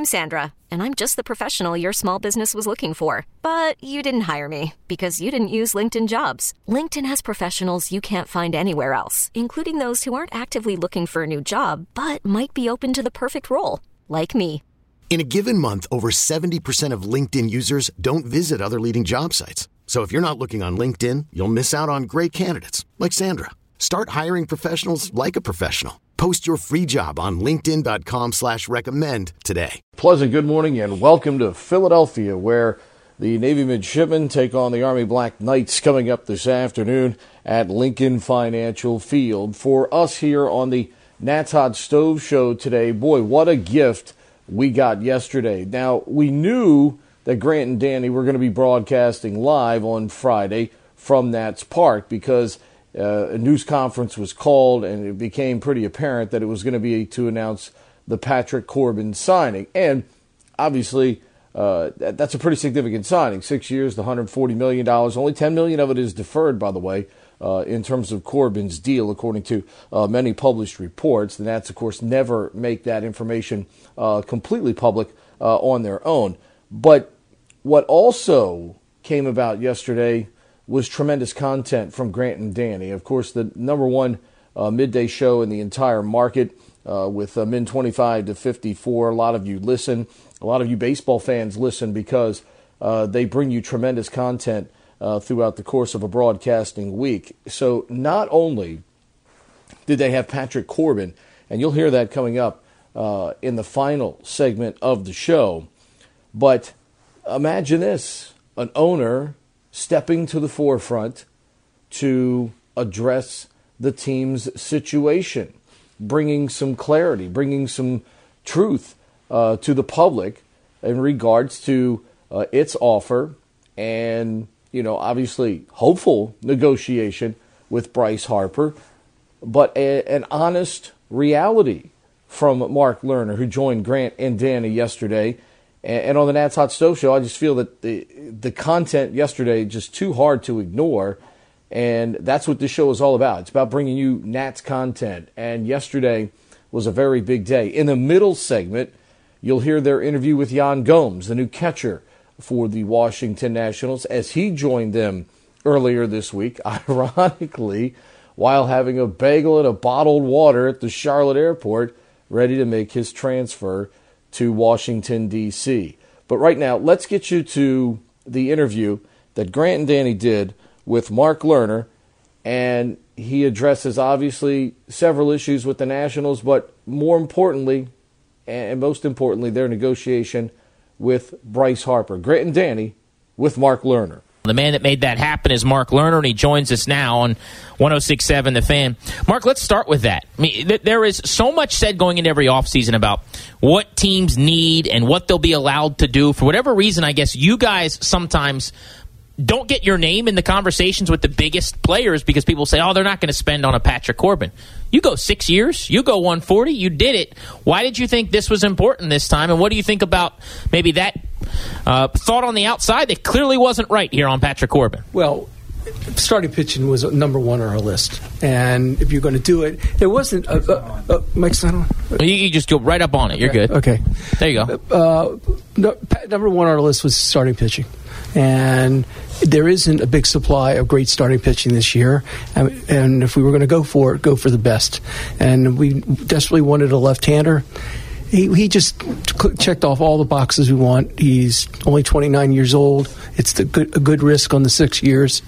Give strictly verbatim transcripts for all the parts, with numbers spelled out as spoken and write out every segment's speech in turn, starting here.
I'm Sandra, and I'm just the professional your small business was looking for. But you didn't hire me because you didn't use LinkedIn Jobs. LinkedIn has professionals you can't find anywhere else, including those who aren't actively looking for a new job, but might be open to the perfect role, like me. In a given month, over seventy percent of LinkedIn users don't visit other leading job sites. So if you're not looking on LinkedIn, you'll miss out on great candidates like Sandra. Start hiring professionals like a professional. Post your free job on linkedin.com slash recommend today. Pleasant good morning and welcome to Philadelphia, where the Navy midshipmen take on the Army Black Knights coming up this afternoon at Lincoln Financial Field. For us here on the Nat's Hot Stove Show today, boy, what a gift we got yesterday. Now, we knew that Grant and Danny were going to be broadcasting live on Friday from Nats Park because Uh, a news conference was called, and it became pretty apparent that it was going to be to announce the Patrick Corbin signing. And obviously, uh, that, that's a pretty significant signing. Six years, the one hundred forty million dollars. Only ten million dollars of it is deferred, by the way, uh, in terms of Corbin's deal, according to uh, many published reports. The Nats, of course, never make that information uh, completely public uh, on their own. But what also came about yesterday was tremendous content from Grant and Danny. Of course, the number one uh, midday show in the entire market uh, with uh, Min twenty-five to fifty-four. A lot of you listen. A lot of you baseball fans listen because uh, they bring you tremendous content uh, throughout the course of a broadcasting week. So not only did they have Patrick Corbin, and you'll hear that coming up uh, in the final segment of the show, but imagine this, an owner stepping to the forefront to address the team's situation, bringing some clarity, bringing some truth uh, to the public in regards to uh, its offer and, you know, obviously hopeful negotiation with Bryce Harper, but a, an honest reality from Mark Lerner, who joined Grant and Danny yesterday. And on the Nat's Hot Stove Show, I just feel that the the content yesterday is just too hard to ignore, and that's what this show is all about. It's about bringing you Nats content, and yesterday was a very big day. In the middle segment, you'll hear their interview with Yan Gomes, the new catcher for the Washington Nationals, as he joined them earlier this week, ironically, while having a bagel and a bottled water at the Charlotte airport, ready to make his transfer to Washington, D C But right now, let's get you to the interview that Grant and Danny did with Mark Lerner, and he addresses, obviously, several issues with the Nationals, but more importantly, and most importantly, their negotiation with Bryce Harper. Grant and Danny with Mark Lerner. The man that made that happen is Mark Lerner, and he joins us now on one oh six point seven The Fan. Mark, let's start with that. I mean, th- there is so much said going into every offseason about what teams need and what they'll be allowed to do. For whatever reason, I guess you guys sometimes don't get your name in the conversations with the biggest players because people say, oh, they're not going to spend on a Patrick Corbin. You go six years, you go one forty, you did it. Why did you think this was important this time, and what do you think about maybe that uh, thought on the outside that clearly wasn't right here on Patrick Corbin? Well, starting pitching was number one on our list, and if you're going to do it, it wasn't uh, uh, uh, Mike's not on. You, you just go right up on it. You're okay. good. Okay, there you go. Uh, no, number one on our list was starting pitching, and there isn't a big supply of great starting pitching this year. And, and if we were going to go for it, go for the best. And we desperately wanted a left-hander. He, he just checked off all the boxes we want. He's only twenty-nine years old. It's the good, a good risk on the six years.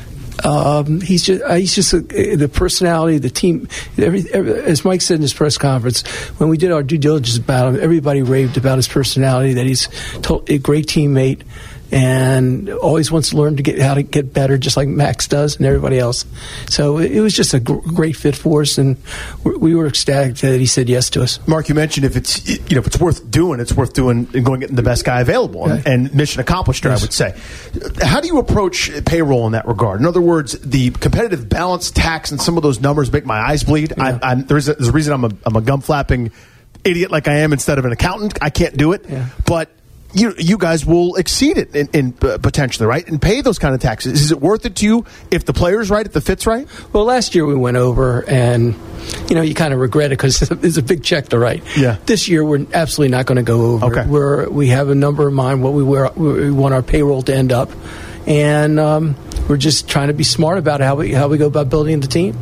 Um, he's just he's just a, the personality, the team. Every, every, as Mike said in his press conference, when we did our due diligence about him, everybody raved about his personality. That he's a great teammate and always wants to learn to get how to get better, just like Max does and everybody else. So it was just a gr- great fit for us, and we were ecstatic that he said yes to us. Mark, you mentioned if it's you know if it's worth doing, it's worth doing and going getting the best guy available, okay. and, and mission accomplished. Yes. I would say. How do you approach payroll in that regard? In other words, the competitive balance tax and some of those numbers make my eyes bleed. Yeah. I, I'm, there's, a, there's a reason I'm a, I'm a gum flapping idiot like I am instead of an accountant. I can't do it, yeah. but. you you guys will exceed it in, in uh, potentially, right, and pay those kind of taxes. Is it worth it to you if the player's right, if the fit's right? Well, last year we went over, and you know you kind of regret it because it's a big check to write. Yeah. This year we're absolutely not going to go over. Okay. We're we have a number in mind what we were, we want our payroll to end up, and um, we're just trying to be smart about how we how we go about building the team.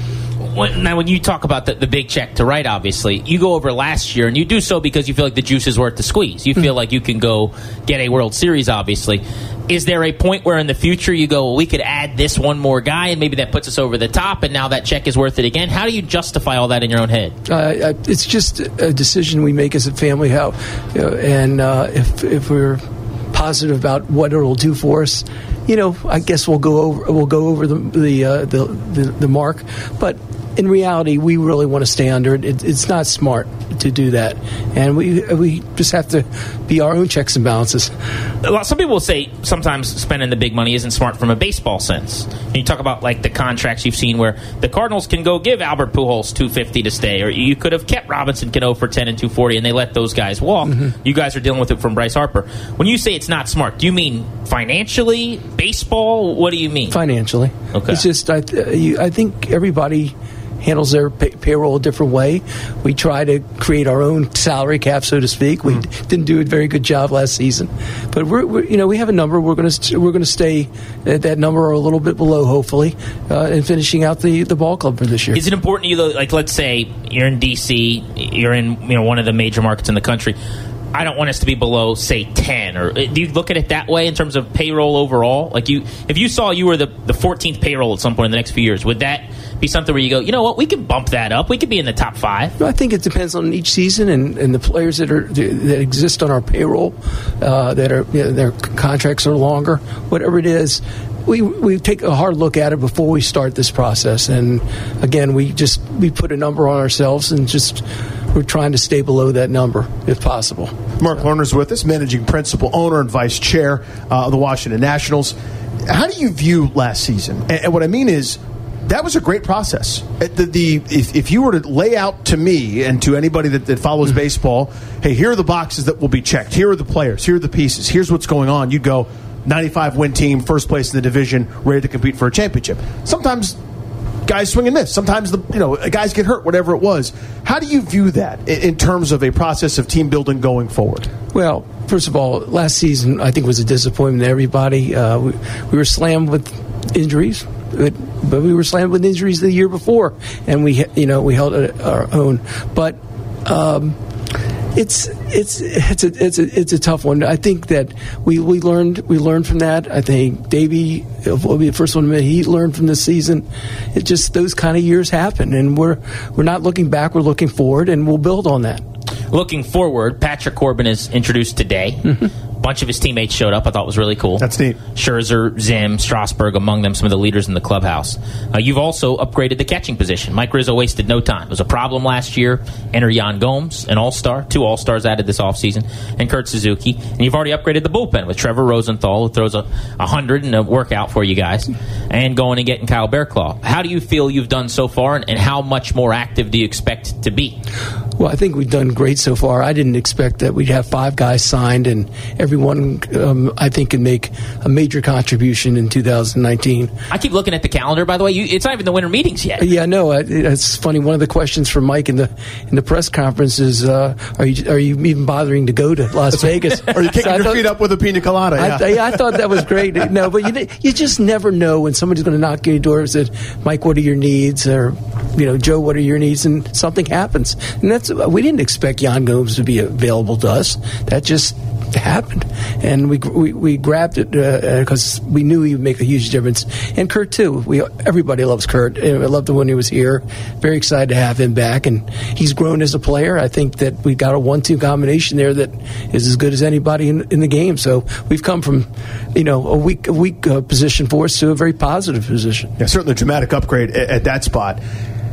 Now, when you talk about the, the big check to write, obviously, you go over last year, and you do so because you feel like the juice is worth the squeeze. You feel mm-hmm. like you can go get a World Series, obviously. Is there a point where in the future you go, well, we could add this one more guy, and maybe that puts us over the top, and now that check is worth it again? How do you justify all that in your own head? Uh, it's just a decision we make as a family, how, you know, and uh, if if we're positive about what it will do for us, you know, I guess we'll go over we'll go over the the uh, the, the, the mark, but in reality, we really want to stay under it. it. It's not smart to do that, and we we just have to be our own checks and balances. Some people will say sometimes spending the big money isn't smart from a baseball sense. And you talk about like the contracts you've seen where the Cardinals can go give Albert Pujols two fifty to stay, or you could have kept Robinson Cano for ten and two forty, and they let those guys walk. Mm-hmm. You guys are dealing with it from Bryce Harper. When you say it's not smart, do you mean financially, baseball? What do you mean? Financially. Okay. It's just I, th- I think everybody handles their pay- payroll a different way. We try to create our own salary cap, so to speak. We mm. didn't do a very good job last season, but we're, we're you know we have a number. We're going to we're going to stay at that number or a little bit below, hopefully, uh, and finishing out the, the ball club for this year. Is it important to you though? Like, let's say you're in D C, you're in you know one of the major markets in the country. I don't want us to be below, say, ten. Or do you look at it that way in terms of payroll overall? Like, you, if you saw you were the, the fourteenth payroll at some point in the next few years, would that be something where you go, you know what, we can bump that up. We could be in the top five. I think it depends on each season and, and the players that are that exist on our payroll, uh, that are you know, their contracts are longer, whatever it is. We we take a hard look at it before we start this process, and again, we just we put a number on ourselves and just we're trying to stay below that number if possible. Mark Lerner's with us, managing principal, owner, and vice chair uh, of the Washington Nationals. How do you view last season? And, and what I mean is, that was a great process. The, the if, if you were to lay out to me and to anybody that, that follows mm-hmm. baseball, hey, here are the boxes that will be checked. Here are the players. Here are the pieces. Here's what's going on. You'd go ninety-five win team, first place in the division, ready to compete for a championship. Sometimes guys swing and miss. Sometimes the you know guys get hurt, whatever it was. How do you view that in, in terms of a process of team building going forward? Well, first of all, last season I think was a disappointment to everybody. Uh, we, we were slammed with injuries, but, but we were slammed with injuries the year before, and we you know we held our own. But um, It's it's it's a it's a it's a tough one. I think that we, we learned we learned from that. I think Davey will be the first one to admit he learned from this season. It just those kind of years happen, and we're we're not looking back. We're looking forward, and we'll build on that. Looking forward, Patrick Corbin is introduced today. Mm-hmm. A bunch of his teammates showed up. I thought it was really cool. That's neat. Scherzer, Zim, Strasburg, among them, some of the leaders in the clubhouse. Uh, you've also upgraded the catching position. Mike Rizzo wasted no time. It was a problem last year. Enter Yan Gomes, an all-star. Two all-stars added this offseason. And Kurt Suzuki. And you've already upgraded the bullpen with Trevor Rosenthal, who throws a, a hundred and a workout for you guys. And going and getting Kyle Bearclaw. How do you feel you've done so far, and, and how much more active do you expect to be? Well, I think we've done great so far. I didn't expect that we'd have five guys signed, and everyone, um, I think, can make a major contribution in two thousand nineteen. I keep looking at the calendar, by the way. You, it's not even the winter meetings yet. Yeah, no, it's funny. One of the questions from Mike in the in the press conference is, uh, are you are you even bothering to go to Las Vegas? Or are you kicking so your thought, feet up with a pina colada? Yeah. I, yeah, I thought that was great. No, but you you just never know when somebody's going to knock on your door and say, Mike, what are your needs? Or, you know, Joe, what are your needs? And something happens. And that's we didn't expect Yan Gomes to be available to us. That just happened, and we we, we grabbed it because uh, we knew he would make a huge difference. And Kurt too. We everybody loves Kurt. I loved him when he was here. Very excited to have him back, and he's grown as a player. I think that we got a one-two combination there that is as good as anybody in, in the game. So we've come from, you know, a weak a weak uh, position for us to a very positive position. Yeah, certainly a dramatic upgrade at, at that spot.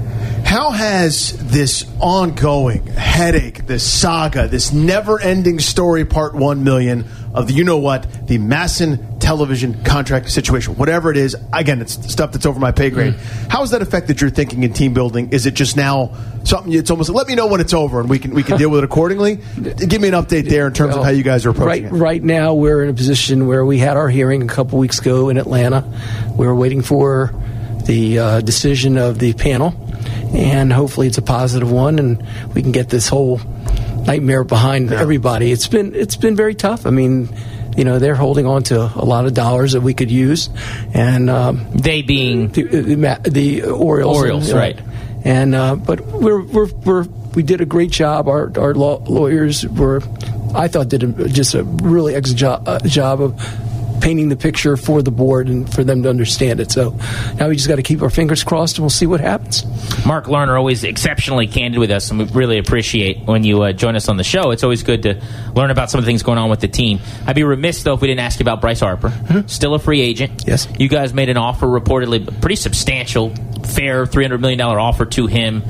How has this ongoing headache, this saga, this never-ending story, part one million of the, you know what, the Masson television contract situation, whatever it is, again, it's stuff that's over my pay grade. Mm. How has that affected your thinking in team building? Is it just now something, it's almost, let me know when it's over and we can we can deal with it accordingly? Give me an update there in terms well, of how you guys are approaching right, it. Right now, we're in a position where we had our hearing a couple weeks ago in Atlanta. We were waiting for the uh, decision of the panel, and hopefully it's a positive one, and we can get this whole nightmare behind yeah. everybody. It's been it's been very tough. I mean, you know, they're holding on to a lot of dollars that we could use, and um, they being the, the, the Orioles, Orioles, and, right? And uh, but we're we're we're we did a great job. Our our law, lawyers were, I thought, did a, just a really excellent job, uh, job of painting the picture for the board and for them to understand it. So now we just got to keep our fingers crossed, and we'll see what happens. Mark Lerner, always exceptionally candid with us, and we really appreciate when you uh, join us on the show. It's always good to learn about some of the things going on with the team. I'd be remiss, though, if we didn't ask you about Bryce Harper. Mm-hmm. Still a free agent. Yes. You guys made an offer, reportedly pretty substantial, fair three hundred million dollars offer to him.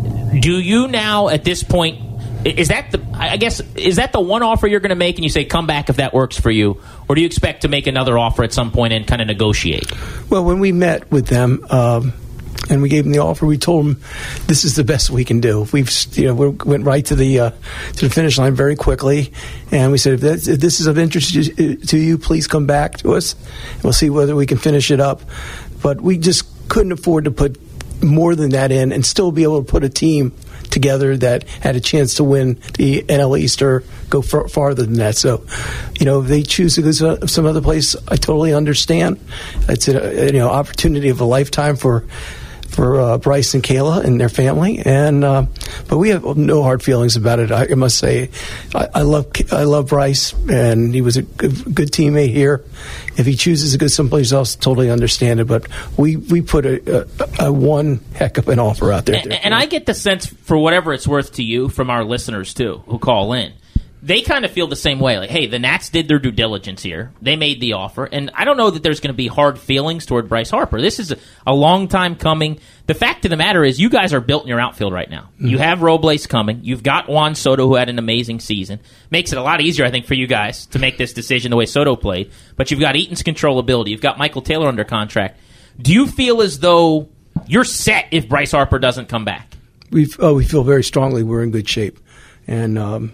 Do you now, at this point, is that the, I guess, is that the one offer you're going to make and you say, come back if that works for you? Or do you expect to make another offer at some point and kind of negotiate? Well, when we met with them um, and we gave them the offer, we told them this is the best we can do. We've, you know, we went right to the uh, to the finish line very quickly, and we said, if, that's, if this is of interest to you, please come back to us. We'll see whether we can finish it up. But we just couldn't afford to put more than that in and still be able to put a team together that had a chance to win the N L East or go far, farther than that. So, you know, if they choose to go to some other place, I totally understand. It's a you know opportunity of a lifetime for for uh, Bryce and Kayla and their family, and uh, but we have no hard feelings about it. I, I must say, I, I love I love Bryce, and he was a good, good teammate here. If he chooses to go someplace else, totally understand it. But we, we put a, a, a one heck of an offer out there. And, and I get the sense, for whatever it's worth to you, from our listeners too who call in, they kind of feel the same way. Like, hey, the Nats did their due diligence here. They made the offer. And I don't know that there's going to be hard feelings toward Bryce Harper. This is a, a long time coming. The fact of the matter is you guys are built in your outfield right now. Mm-hmm. You have Robles coming. You've got Juan Soto, who had an amazing season. Makes it a lot easier, I think, for you guys to make this decision the way Soto played. But you've got Eaton's controllability. You've got Michael Taylor under contract. Do you feel as though you're set if Bryce Harper doesn't come back? We've, oh, we feel very strongly we're in good shape. And um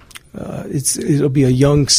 Uh, it's it'll be a young,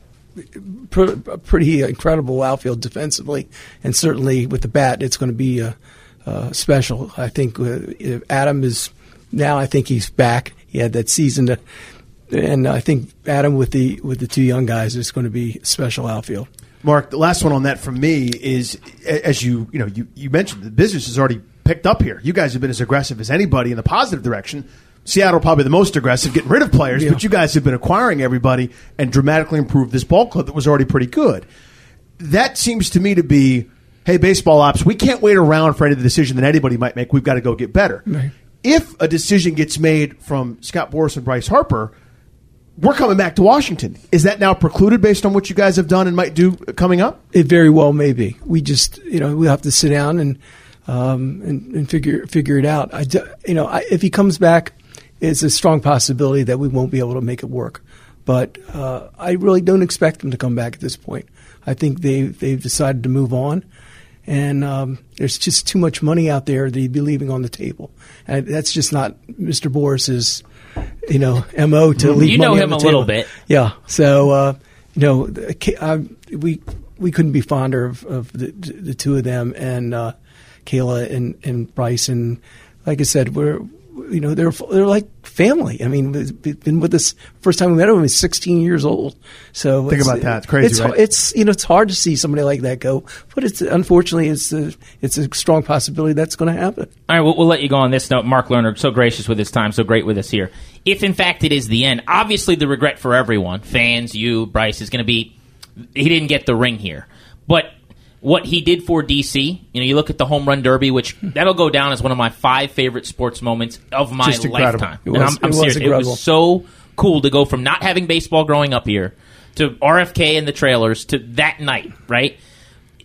pr- pretty incredible outfield defensively, and certainly with the bat, it's going to be uh, uh, special. I think uh, Adam is now. I think he's back. He had that season, to, and I think Adam with the with the two young guys is going to be a special outfield. Mark, the last one on that from me is, as you you know you, you mentioned, the business has already picked up here. You guys have been as aggressive as anybody in the positive direction. Seattle probably the most aggressive, getting rid of players, yeah. But you guys have been acquiring everybody and dramatically improved this ball club that was already pretty good. That seems to me to be, hey, baseball ops, we can't wait around for any of the decision that anybody might make. We've got to go get better. Right. If a decision gets made from Scott Boras and Bryce Harper, we're coming back to Washington. Is that now precluded based on what you guys have done and might do coming up? It very well may be. We just, you know, we have to sit down and um, and, and figure figure it out. I, you know, I, if he comes back, it's a strong possibility that we won't be able to make it work. But uh, I really don't expect them to come back at this point. I think they, they've decided to move on. And um, there's just too much money out there that he'd be leaving on the table. And that's just not Mister Boris's, you know, M O to leave you money know on the him a table. little bit. Yeah. So, uh, you know, I, we we couldn't be fonder of, of the, the two of them and uh, Kayla and, and Bryce. And like I said, we're – you know, they're they're like family. I mean, they've been with us first time we met him. He was sixteen years old. So think about that. It's crazy. It's, right? it's you know, it's hard to see somebody like that go, but it's unfortunately it's a, it's a strong possibility that's going to happen. All right, we'll, we'll let you go on this note. Mark Lerner, so gracious with his time, so great with us here. If in fact it is the end, obviously the regret for everyone, fans, you, Bryce, is going to be he didn't get the ring here, but what he did for D C, you know, you look at the home run derby, which that'll go down as one of my five favorite sports moments of my Just lifetime. It was, and I'm, I'm it serious. Was it was so cool to go from not having baseball growing up here to R F K and the trailers to that night, right?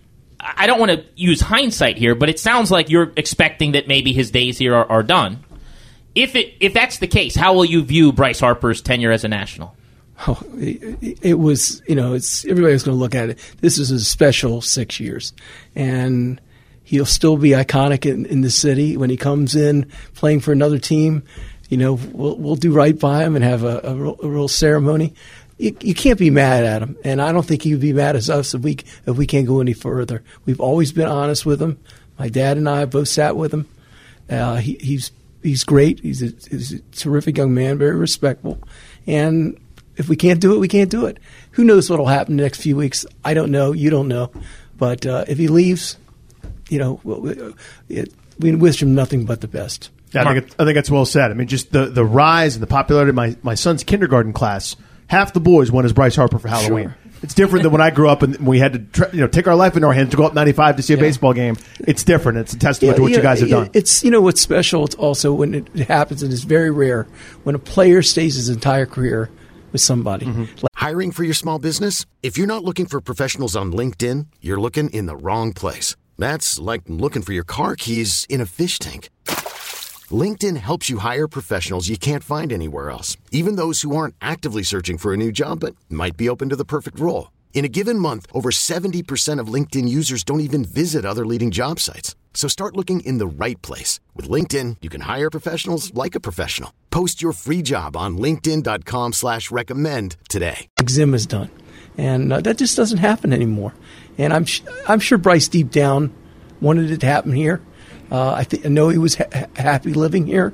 I don't want to use hindsight here, but it sounds like you're expecting that maybe his days here are, are done. If it if that's the case, how will you view Bryce Harper's tenure as a National? Oh, it, it was, you know, it's everybody's going to look at it. This is a special six years, and he'll still be iconic in, in the city when he comes in playing for another team. You know, we'll we'll do right by him and have a, a, real, a real ceremony. You, you can't be mad at him, and I don't think he would be mad at us if we if we can't go any further. We've always been honest with him. My dad and I both sat with him. Uh, he, he's he's great. He's a, he's a terrific young man, very respectful, and if we can't do it, we can't do it. Who knows what will happen the next few weeks? I don't know. You don't know. But uh, if he leaves, you know, it, we wish him nothing but the best. Yeah, I think, it, I think that's well said. I mean, just the, the rise and the popularity of my, my son's kindergarten class, half the boys went as Bryce Harper for Halloween. Sure. It's different than when I grew up and we had to try, you know, take our life into our hands to go up ninety-five to see a yeah. baseball game. It's different. It's a testament yeah, to what you, you guys have done. It's, you know, what's special it's also when it happens, and it's very rare, when a player stays his entire career with somebody. Mm-hmm. Like, hiring for your small business? If you're not looking for professionals on LinkedIn, you're looking in the wrong place. That's like looking for your car keys in a fish tank. LinkedIn helps you hire professionals you can't find anywhere else, even those who aren't actively searching for a new job but might be open to the perfect role. In a given month, over seventy percent of LinkedIn users don't even visit other leading job sites. So start looking in the right place. With LinkedIn, you can hire professionals like a professional. Post your free job on linkedin.com slash recommend today. Zim is done. And uh, that just doesn't happen anymore. And I'm sh- I'm sure Bryce deep down wanted it to happen here. Uh, I, th- I know he was ha- happy living here.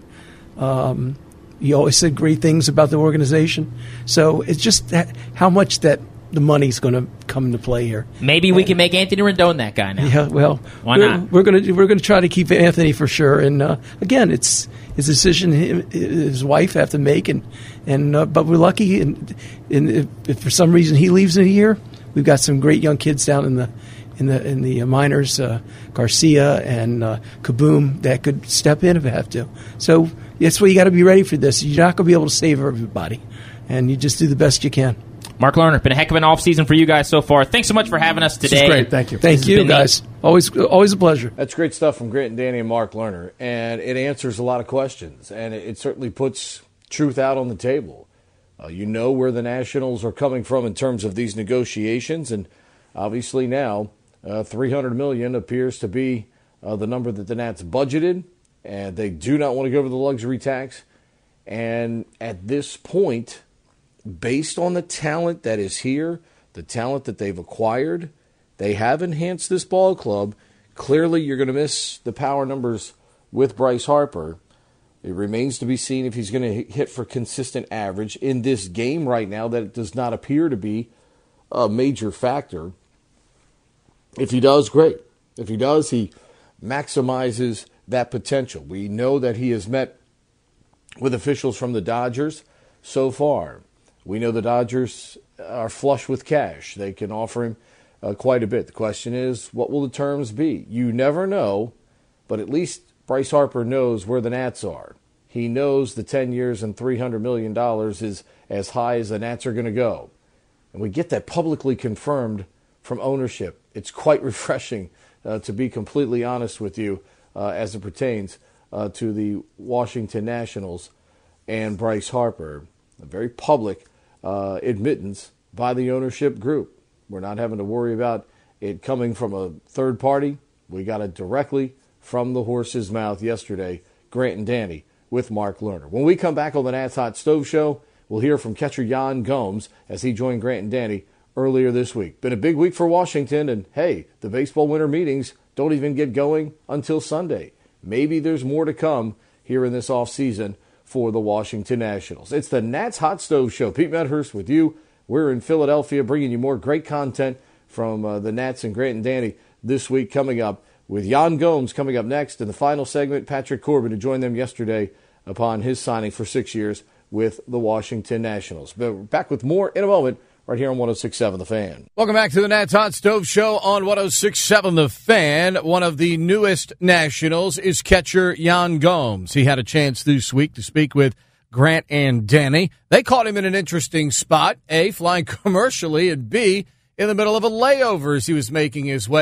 Um, he always said great things about the organization. So it's just that, how much that the money's going to come into play here. Maybe we and, can make Anthony Rendon that guy now. Yeah, well, why we're, not? We're going to we're going to try to keep Anthony for sure. And uh, again, it's his decision. Him, his wife have to make, and and uh, but we're lucky. And, and if, if for some reason he leaves in a year, we've got some great young kids down in the. in the in the minors, uh, Garcia and uh, Kaboom, that could step in if they have to. So that's why you got to be ready for this. You're not going to be able to save everybody, and you just do the best you can. Mark Lerner, been a heck of an offseason for you guys so far. Thanks so much for having us today. This is great. Thank you. Thank you, guys. Neat. Always, always a pleasure. That's great stuff from Grant and Danny and Mark Lerner, and it answers a lot of questions, and it, it certainly puts truth out on the table. Uh, you know where the Nationals are coming from in terms of these negotiations, and obviously now Uh, three hundred million dollars appears to be uh, the number that the Nats budgeted, and they do not want to go over the luxury tax. And at this point, based on the talent that is here, the talent that they've acquired, they have enhanced this ball club. Clearly, you're going to miss the power numbers with Bryce Harper. It remains to be seen if he's going to hit for consistent average in this game right now. That it does not appear to be a major factor. If he does, great. If he does, he maximizes that potential. We know that he has met with officials from the Dodgers so far. We know the Dodgers are flush with cash. They can offer him uh, quite a bit. The question is, what will the terms be? You never know, but at least Bryce Harper knows where the Nats are. He knows the ten years and three hundred million dollars is as high as the Nats are going to go. And we get that publicly confirmed from ownership. It's quite refreshing, uh, to be completely honest with you, uh, as it pertains uh, to the Washington Nationals and Bryce Harper. A very public uh, admittance by the ownership group. We're not having to worry about it coming from a third party. We got it directly from the horse's mouth yesterday. Grant and Danny with Mark Lerner. When we come back on the Nats Hot Stove Show, we'll hear from catcher Yan Gomes as he joined Grant and Danny earlier this week. Been a big week for Washington, and hey, the baseball winter meetings don't even get going until Sunday. Maybe there's more to come here in this offseason for the Washington Nationals. It's the Nats Hot Stove Show. Pete Medhurst with you. We're in Philadelphia bringing you more great content from uh, the Nats and Grant and Danny this week, coming up with Yan Gomes coming up next. In the final segment, Patrick Corbin, who joined them yesterday upon his signing for six years with the Washington Nationals. But we're back with more in a moment, right here on one oh six point seven The Fan. Welcome back to the Nats Hot Stove Show on one oh six point seven The Fan. One of the newest Nationals is catcher Yan Gomes. He had a chance this week to speak with Grant and Danny. They caught him in an interesting spot, A, flying commercially, and B, in the middle of a layover as he was making his way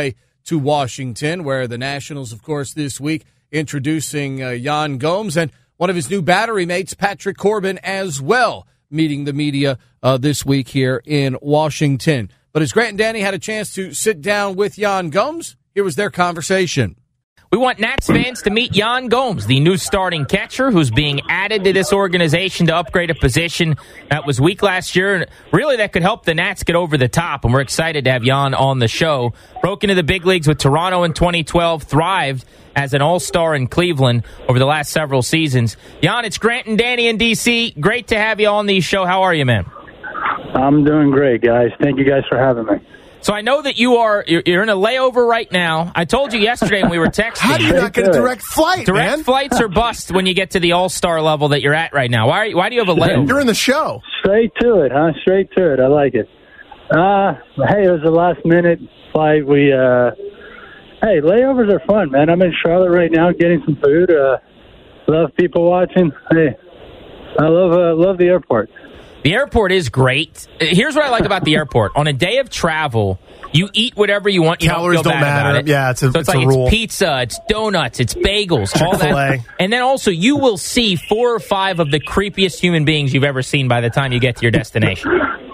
to Washington, where the Nationals, of course, this week introducing uh, Yan Gomes and one of his new battery mates, Patrick Corbin, as well, meeting the media uh, this week here in Washington. But as Grant and Danny had a chance to sit down with Yan Gomes, here was their conversation. We want Nats fans to meet Yan Gomes, the new starting catcher who's being added to this organization to upgrade a position that was weak last year. And really, that could help the Nats get over the top. And we're excited to have Yan on the show. Broke into the big leagues with Toronto in twenty twelve, thrived as an all-star in Cleveland over the last several seasons. Yan, it's Grant and Danny in D C. Great to have you on the show. How are you, man? I'm doing great, guys. Thank you guys for having me. So I know that you are you're, you're in a layover right now. I told you yesterday when we were texting. How do you not get a direct flight, direct man? flights are bust when you get to the all-star level that you're at right now. Why are you, why do you have a layover? You're in the show. Straight to it, huh? Straight to it. I like it. Uh, hey, it was a last-minute flight. We, uh, hey, layovers are fun, man. I'm in Charlotte right now getting some food. Uh, love people watching. Hey, I love uh, love the airport. The airport is great. Here's what I like about the airport. On a day of travel, you eat whatever you want. You Calories don't, feel don't bad matter. About it. Yeah, it's a, so it's, it's like a rule. It's pizza, it's donuts, it's bagels, all Chick-fil-A. that. And then also, you will see four or five of the creepiest human beings you've ever seen by the time you get to your destination.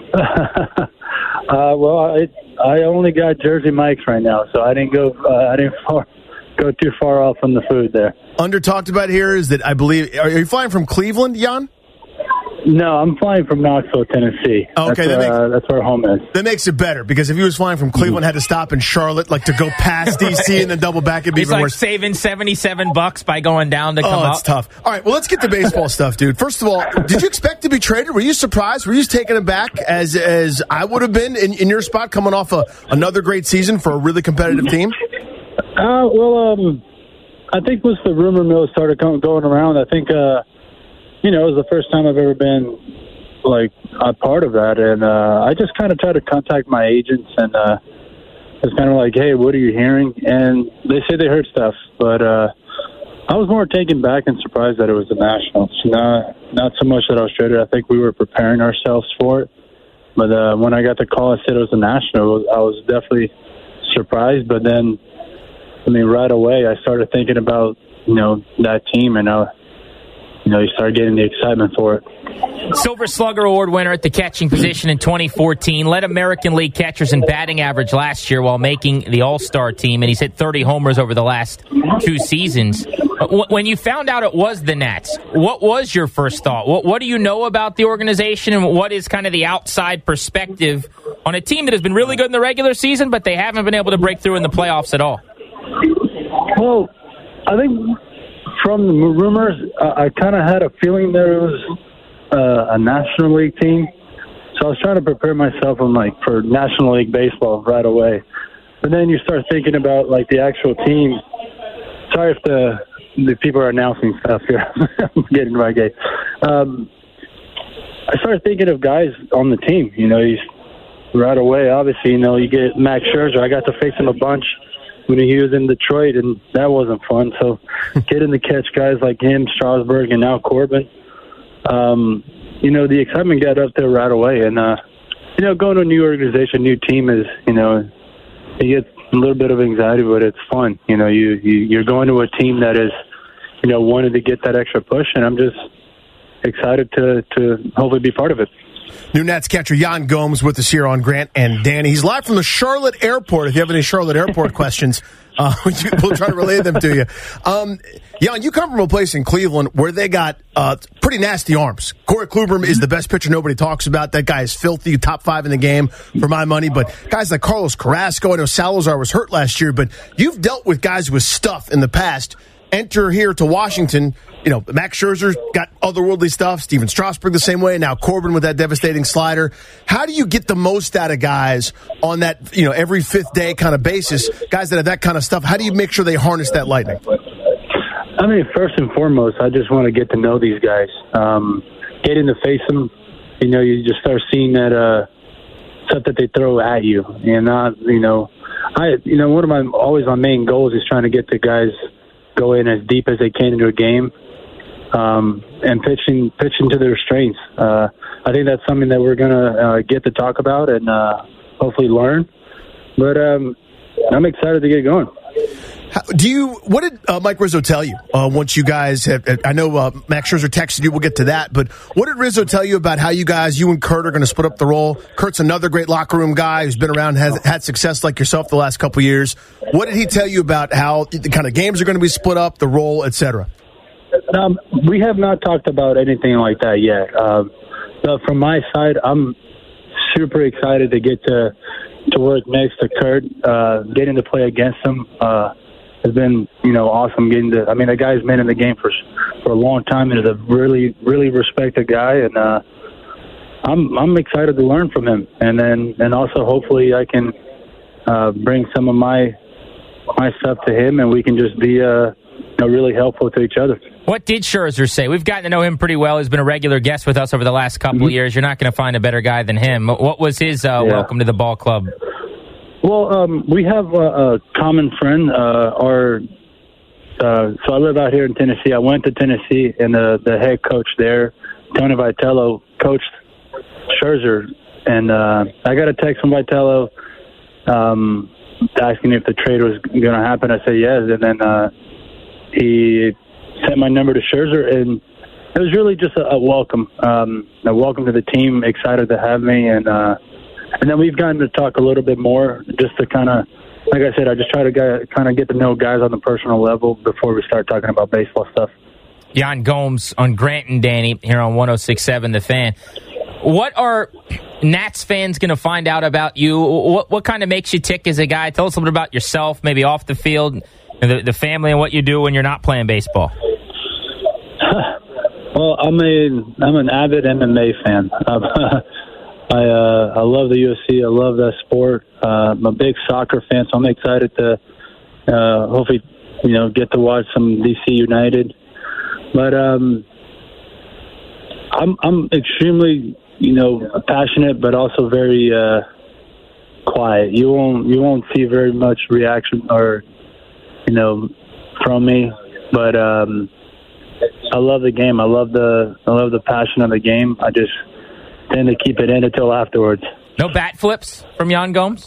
uh, well, I, I only got Jersey Mike's right now, so I didn't go. Uh, I didn't far, go too far off from the food there. Under talked about here is that I believe. Are you flying from Cleveland, Yan? No, I'm flying from Knoxville, Tennessee. Okay, that's, that makes, uh, that's where home is. That makes it better, because if he was flying from Cleveland, had to stop in Charlotte, like to go past D C and then double back, it'd be It's even like worse. saving seventy-seven bucks by going down to come oh, up. it's tough. All right, well, let's get to baseball stuff, dude. First of all, did you expect to be traded? Were you surprised? Were you taken aback as as I would have been in, in your spot, coming off a, another great season for a really competitive team? Uh, well, um, I think once the rumor mill started going around, I think, uh, you know, it was the first time I've ever been, like, a part of that. And uh, I just kind of tried to contact my agents, and uh, it's kind of like, hey, what are you hearing? And they say they heard stuff. But uh, I was more taken back and surprised that it was the Nationals. Not, not so much that I was traded. I think we were preparing ourselves for it. But uh, when I got the call and said it was the Nationals, I was definitely surprised. But then, I mean, right away, I started thinking about, you know, that team, and, uh, you know, you start getting the excitement for it. Silver Slugger Award winner at the catching position in twenty fourteen, led American League catchers in batting average last year while making the All-Star team, and he's hit thirty homers over the last two seasons. When you found out it was the Nats, what was your first thought? What, what do you know about the organization, and what is kind of the outside perspective on a team that has been really good in the regular season, but they haven't been able to break through in the playoffs at all? Well, I think from the rumors, uh, I kind of had a feeling there was uh, a National League team. So I was trying to prepare myself on, like, for National League baseball right away. But then you start thinking about, like, the actual team. Sorry if the the people are announcing stuff here. I'm getting right gate. Um, I started thinking of guys on the team. You know, you, right away, obviously, you know, you get Max Scherzer. I got to face him a bunch when he was in Detroit, and that wasn't fun. So getting to catch guys like him, Strasburg, and now Corbin, um, you know, the excitement got up there right away. And, uh, you know, going to a new organization, new team is, you know, you get a little bit of anxiety, but it's fun. You know, you, you, you're going to a team that is, you know, wanted to get that extra push, and I'm just excited to, to hopefully be part of it. New Nats catcher Yan Gomes with us here on Grant and Danny. He's live from the Charlotte Airport. If you have any Charlotte Airport questions, uh, we'll try to relay them to you. Um, Yan, you come from a place in Cleveland where they got uh, pretty nasty arms. Corey Kluber is the best pitcher nobody talks about. That guy is filthy, top five in the game for my money. But guys like Carlos Carrasco, I know Salazar was hurt last year, but you've dealt with guys with stuff in the past. Enter here to Washington, you know, Max Scherzer got otherworldly stuff. Steven Strasburg the same way. Now Corbin with that devastating slider. How do you get the most out of guys on that, you know, every fifth day kind of basis? Guys that have that kind of stuff. How do you make sure they harness that lightning? I mean, first and foremost, I just want to get to know these guys. Um, getting to face them, you know, you just start seeing that uh, stuff that they throw at you, and not, you know, I, you know, one of my always my main goals is trying to get the guys go in as deep as they can into a game, um, and pitching pitching to their strengths. Uh, I think that's something that we're going to uh, get to talk about and uh, hopefully learn. But um, I'm excited to get going. How, do you? What did uh, Mike Rizzo tell you uh, once you guys have? I know uh, Max Scherzer texted you. We'll get to that. But what did Rizzo tell you about how you guys, you and Kurt, are going to split up the role? Kurt's another great locker room guy who's been around, has had success like yourself the last couple of years. What did he tell you about how the kind of games are going to be split up, the role, et cetera? Um, we have not talked about anything like that yet. Um, but from my side, I'm super excited to get to to work next to Kurt. Uh, getting to play against him uh, has been, you know, awesome. Getting to, I mean, the guy's been in the game for for a long time and is a really, really respected guy. And uh, I'm I'm excited to learn from him. And then and also hopefully I can uh, bring some of my my stuff to him, and we can just be uh, you know, really helpful to each other. What did Scherzer say? We've gotten to know him pretty well. He's been a regular guest with us over the last couple mm-hmm. of years. You're not going to find a better guy than him. What was his uh, yeah. welcome to the ball club? Well, um, we have a, a common friend. Uh, our uh, so I live out here in Tennessee. I went to Tennessee, and the, the head coach there, Tony Vitello, coached Scherzer. And uh, I got a text from Vitello um, asking if the trade was going to happen. I said yes, and then uh, he sent my number to Scherzer, and it was really just a, a welcome, um, a welcome to the team. Excited to have me, and uh, and then we've gotten to talk a little bit more, just to kind of, like I said, I just try to kind of get to know guys on the personal level before we start talking about baseball stuff. Yan Gomes on Grant and Danny here on one oh six point seven The Fan. What are Nats fans going to find out about you? What what kind of makes you tick as a guy? Tell us a little bit about yourself, maybe off the field, the, the family, and what you do when you're not playing baseball. Well, I'm a I'm an avid M M A fan. Um, I uh, I love the U F C. I love that sport. Uh, I'm a big soccer fan, so I'm excited to uh, hopefully you know get to watch some D C United. But um, I'm I'm extremely you know passionate, but also very uh, quiet. You won't you won't see very much reaction or you know from me, but. Um, I love the game. I love the I love the passion of the game. I just tend to keep it in until afterwards. No bat flips from Yan Gomes?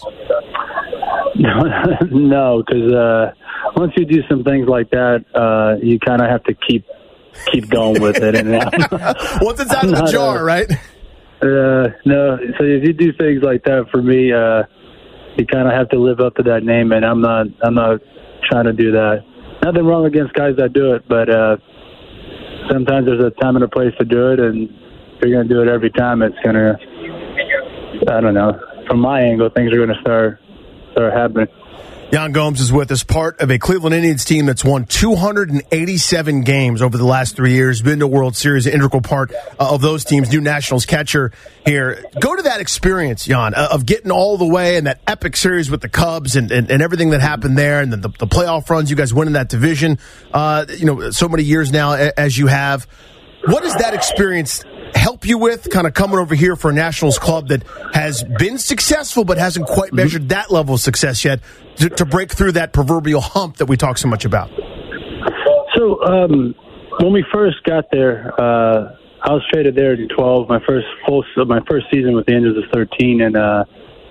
No, because uh, once you do some things like that, uh, you kind of have to keep keep going with it. And once it's out of the jar, a, right? Uh, no. So if you do things like that, for me, uh, you kind of have to live up to that name, and I'm not I'm not trying to do that. Nothing wrong against guys that do it, but. Uh, Sometimes there's a time and a place to do it, and if you're going to do it every time, it's going to, I don't know, from my angle, things are going to start start happening. Yan Gomes is with us, part of a Cleveland Indians team that's won two hundred eighty-seven games over the last three years, been to World Series, an integral part of those teams, new Nationals catcher here. Go to that experience, Yan, of getting all the way in that epic series with the Cubs and, and, and everything that happened there, and then the, the playoff runs, you guys winning that division, uh, you know, so many years now as you have. What does that experience help you with, kind of coming over here for a Nationals club that has been successful but hasn't quite measured that level of success yet, to, to break through that proverbial hump that we talk so much about? So um, when we first got there, uh, I was traded there in twelve. My first full, my first season with the Indians was thirteen, and uh,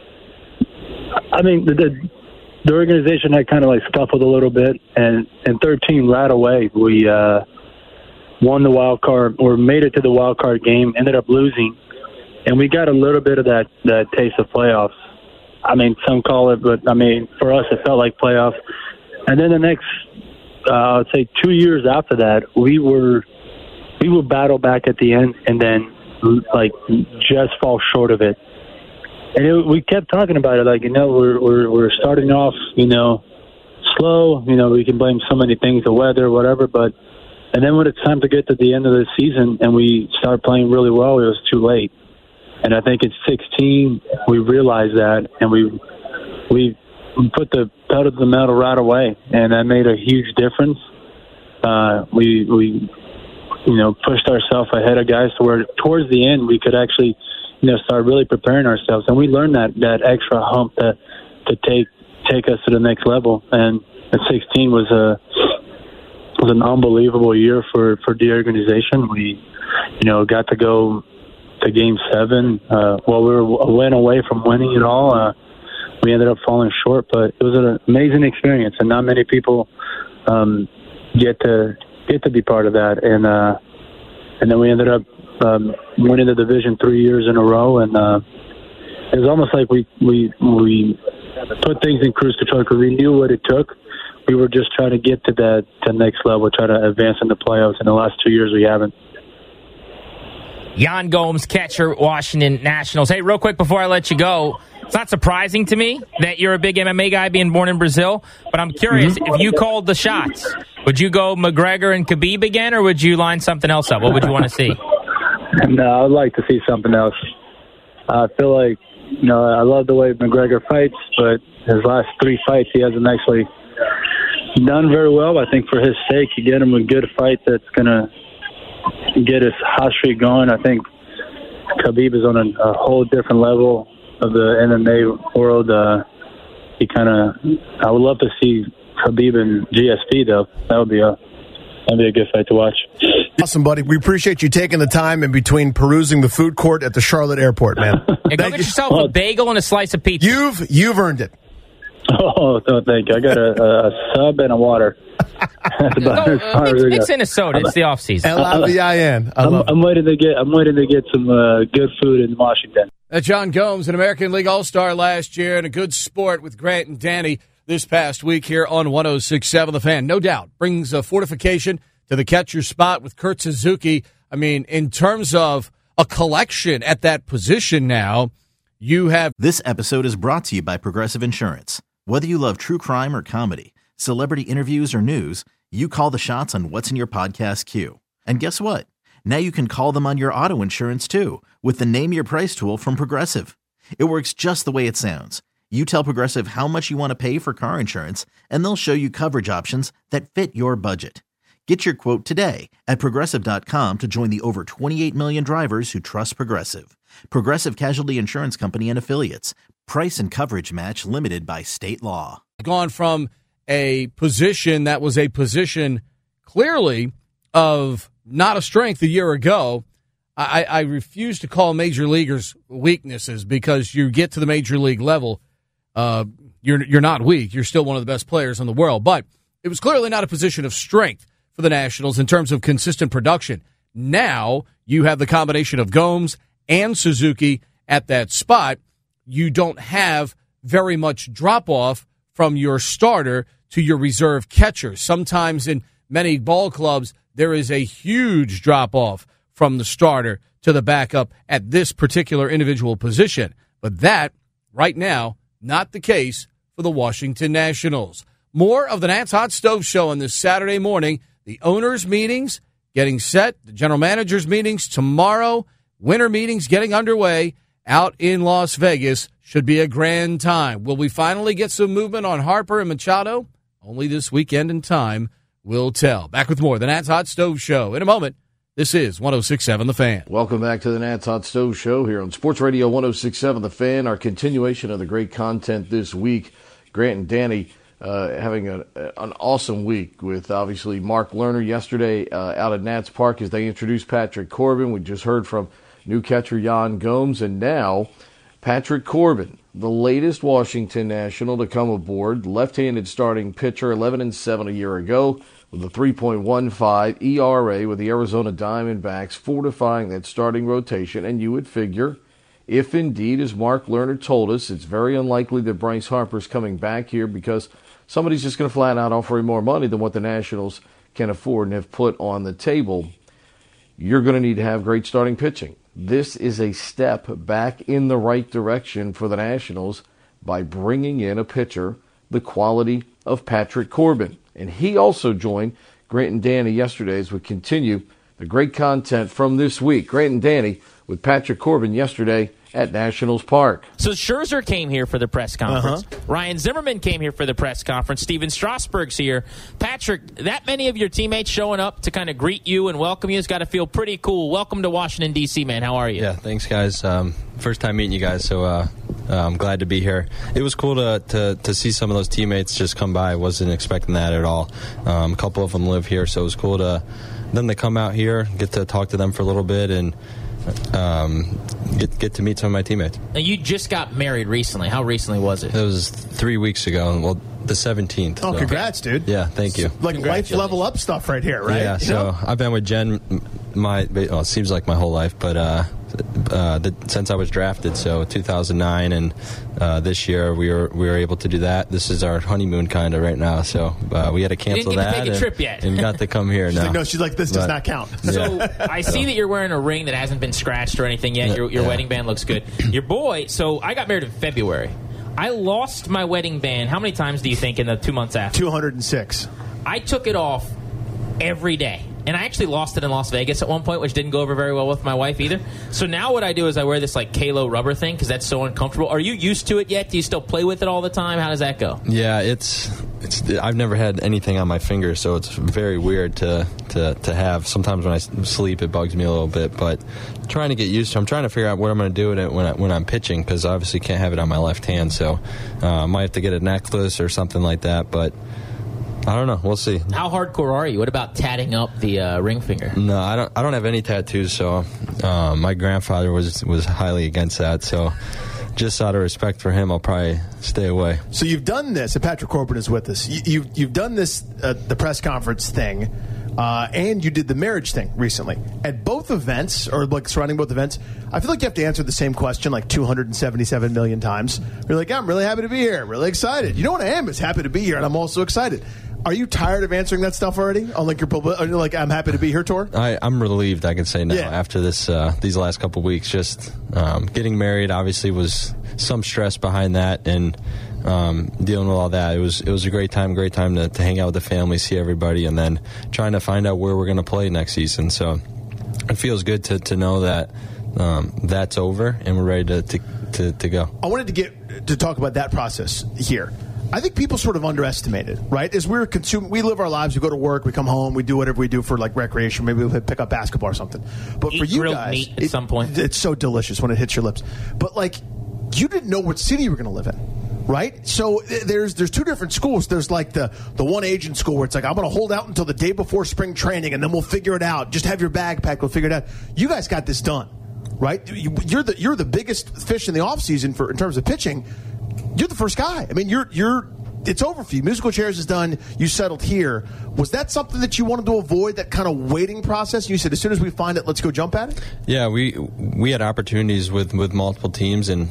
I mean the, the the organization had kind of like scuffled a little bit, and in thirteen right away we. Uh, won the wild card or made it to the wild card game, ended up losing, and we got a little bit of that, that taste of playoffs. I mean, some call it, but I mean, for us, it felt like playoffs. And then the next, uh, I would say two years after that, we were, we would battle back at the end and then like just fall short of it. And it, we kept talking about it, like, you know, we're, we're, we're starting off, you know, slow, you know, we can blame so many things, the weather, whatever, but and then when it's time to get to the end of the season and we start playing really well, it was too late. And I think at sixteen, we realized that, and we we put the pedal to the metal right away, and that made a huge difference. Uh, we we you know pushed ourselves ahead of guys to where towards the end we could actually you know start really preparing ourselves, and we learned that that extra hump that to take take us to the next level. And at sixteen was a It was an unbelievable year for, for the organization. We, you know, got to go to Game Seven. Uh, well, we were a win away from winning it all. Uh, we ended up falling short. But it was an amazing experience, and not many people um, get to get to be part of that. And uh, and then we ended up um, winning the division three years in a row, and uh, it was almost like we we we put things in cruise control because we knew what it took. We were just trying to get to that to next level, try to advance in the playoffs. In the last two years, we haven't. Yan Gomes, catcher, Washington Nationals. Hey, real quick before I let you go, it's not surprising to me that you're a big M M A guy being born in Brazil, but I'm curious, mm-hmm. if you called the shots, would you go McGregor and Khabib again, or would you line something else up? What would you want to see? No, I'd like to see something else. I feel like, you know, I love the way McGregor fights, but his last three fights, he hasn't actually done very well. I think for his sake, you get him a good fight that's going to get his hot streak going. I think Khabib is on a, a whole different level of the M M A world. Uh, he kind of, I would love to see Khabib and G S P though. That would be a that'd be a good fight to watch. Awesome, buddy. We appreciate you taking the time in between perusing the food court at the Charlotte airport, man. Hey, go get yourself a bagel and a slice of pizza. You've you've earned it. Oh, no, thank you. I got a, a sub and a water. That's about no, as far mix, as mix in a soda. It's the off season. L I V I N. I'm, I'm waiting to get. I'm waiting to get some uh, good food in Washington. That's Yan Gomes, an American League All-Star last year, and a good sport with Grant and Danny this past week here on one oh six point seven The Fan. No doubt brings a fortification to the catcher spot with Kurt Suzuki. I mean, in terms of a collection at that position now, you have. This episode is brought to you by Progressive Insurance. Whether you love true crime or comedy, celebrity interviews or news, you call the shots on what's in your podcast queue. And guess what? Now you can call them on your auto insurance too with the Name Your Price tool from Progressive. It works just the way it sounds. You tell Progressive how much you want to pay for car insurance, and they'll show you coverage options that fit your budget. Get your quote today at Progressive dot com to join the over twenty-eight million drivers who trust Progressive. Progressive Casualty Insurance Company and Affiliates. Price and coverage match limited by state law. Gone from a position that was a position clearly of not a strength a year ago. I, I refuse to call major leaguers weaknesses because you get to the major league level, uh, you're you're not weak. You're still one of the best players in the world. But it was clearly not a position of strength for the Nationals in terms of consistent production. Now you have the combination of Gomes and Suzuki at that spot. You don't have very much drop-off from your starter to your reserve catcher. Sometimes in many ball clubs, there is a huge drop-off from the starter to the backup at this particular individual position. But that, right now, not the case for the Washington Nationals. More of the Nats Hot Stove Show on this Saturday morning. The owners' meetings getting set. The general managers' meetings tomorrow. Winter meetings getting underway out in Las Vegas. Should be a grand time. Will we finally get some movement on Harper and Machado? Only this weekend in time will tell. Back with more of the Nats Hot Stove Show in a moment. This is one oh six point seven The Fan. Welcome back to the Nats Hot Stove Show here on Sports Radio one oh six point seven The Fan. Our continuation of the great content this week. Grant and Danny uh, having a, an awesome week with, obviously, Mark Lerner yesterday uh, out at Nats Park as they introduced Patrick Corbin. We just heard from new catcher Yan Gomes, and now Patrick Corbin, the latest Washington National to come aboard, left-handed starting pitcher, eleven and seven a year ago, with a three point one five E R A with the Arizona Diamondbacks, fortifying that starting rotation. And you would figure, if indeed, as Mark Lerner told us, it's very unlikely that Bryce Harper's coming back here because somebody's just going to flat out offer him more money than what the Nationals can afford and have put on the table. You're going to need to have great starting pitching. This is a step back in the right direction for the Nationals by bringing in a pitcher the quality of Patrick Corbin. And he also joined Grant and Danny yesterday as we continue the great content from this week. Grant and Danny with Patrick Corbin yesterday at Nationals Park. So Scherzer came here for the press conference. Uh-huh. Ryan Zimmerman came here for the press conference. Steven Strasburg's here. Patrick, that many of your teammates showing up to kind of greet you and welcome you has got to feel pretty cool. Welcome to Washington, D C, man. How are you? Yeah, thanks, guys. Um, first time meeting you guys, so uh, uh, I'm glad to be here. It was cool to, to, to see some of those teammates just come by. I wasn't expecting that at all. Um, a couple of them live here, so it was cool to them to come out here, get to talk to them for a little bit, and um, get get to meet some of my teammates. Now, you just got married recently. How recently was it? It was three weeks ago. Well, the seventeenth. Oh, so. congrats, dude. Yeah, thank you. Like life level up stuff right here, right? Yeah, you so know? I've been with Jen my, well, it seems like my whole life, but uh, uh, the, since I was drafted, so two thousand nine, and uh, this year we were we were able to do that. This is our honeymoon kind of right now, so uh, we had to cancel you didn't get that. to take a and, trip yet. and got to come here She's now. like, no, she's like, this does But- not count. So I see that you're wearing a ring that hasn't been scratched or anything yet. Your, your Yeah. wedding band looks good. Your boy, so I got married in February. I lost my wedding band. How many times do you think in the two months after? two hundred six. I took it off every day. And I actually lost it in Las Vegas at one point, which didn't go over very well with my wife either. So now what I do is I wear this like Kalo rubber thing because that's so uncomfortable. Are you used to it yet? Do you still play with it all the time? How does that go? Yeah, it's it's. I've never had anything on my finger, so it's very weird to to, to have. Sometimes when I sleep, it bugs me a little bit, but trying to get used to. I'm trying to figure out what I'm going to do with it when I, when I'm pitching because I obviously can't have it on my left hand, so uh, I might have to get a necklace or something like that, but. I don't know. We'll see. How hardcore are you? What about tatting up the uh, ring finger? No, I don't. I don't have any tattoos. So, uh, my grandfather was was highly against that. So, just out of respect for him, I'll probably stay away. So you've done this, and Patrick Corbin is with us. You, you've you've done this uh, the press conference thing, uh, and you did the marriage thing recently. At both events, or like surrounding both events, I feel like you have to answer the same question like two hundred seventy-seven million times. You're like, I'm really happy to be here. Really excited. You know what I am is happy to be here, and I'm also excited. Are you tired of answering that stuff already on like your public, like I'm happy to be here tour? I, I'm relieved. I can say now Yeah. after this uh, these last couple of weeks. Just um, getting married obviously was some stress behind that, and um, dealing with all that. It was it was a great time, great time to, to hang out with the family, see everybody, and then trying to find out where we're going to play next season. So it feels good to, to know that um, that's over and we're ready to, to, to, to go. I wanted to get to talk about that process here. I think people sort of underestimate it, right? As we're consuming, we live our lives. We go to work, we come home, we do whatever we do for like recreation. Maybe we pick up basketball or something. But Eat for you grilled guys, meat at it- some point. it's so delicious when it hits your lips. But like, you didn't know what city you were going to live in, right? So th- there's there's two different schools. There's like the the one agent school where it's like I'm going to hold out until the day before spring training, and then we'll figure it out. Just have your bag packed. We'll figure it out. You guys got this done, right? You, you're the you're the biggest fish in the offseason for in terms of pitching. You're the first guy. I mean, you're you're. It's over for you. Musical Chairs is done. You settled here. Was that something that you wanted to avoid, that kind of waiting process? You said, as soon as we find it, let's go jump at it? Yeah, we we had opportunities with, with multiple teams, and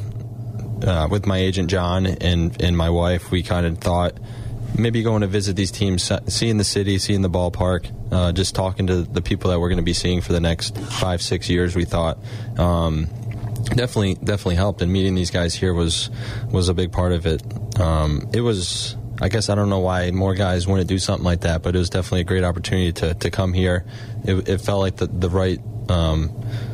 uh, with my agent John and, and my wife, we kind of thought maybe going to visit these teams, seeing the city, seeing the ballpark, uh, just talking to the people that we're going to be seeing for the next five, six years, we thought. Um, Definitely, definitely helped, and meeting these guys here was was a big part of it. Um, it was, I guess, I don't know why more guys want to do something like that, but it was definitely a great opportunity to, to come here. It, it felt like the the right um,